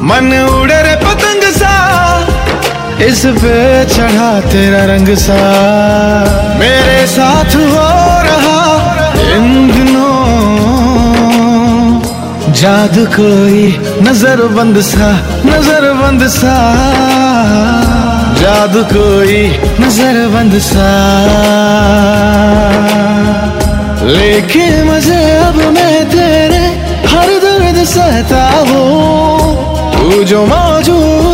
मन उड़े रे पतंग सा, इस पे चढ़ा तेरा रंग सा। मेरे साथ हो रहा इन दिनों जादू कोई, नजर बंद सा, नजर बंद सा, जादू कोई नजर बंद सा। लेके मजे अब मैं तेरे हर दर्द सहता हूँ, तू जो मौजूद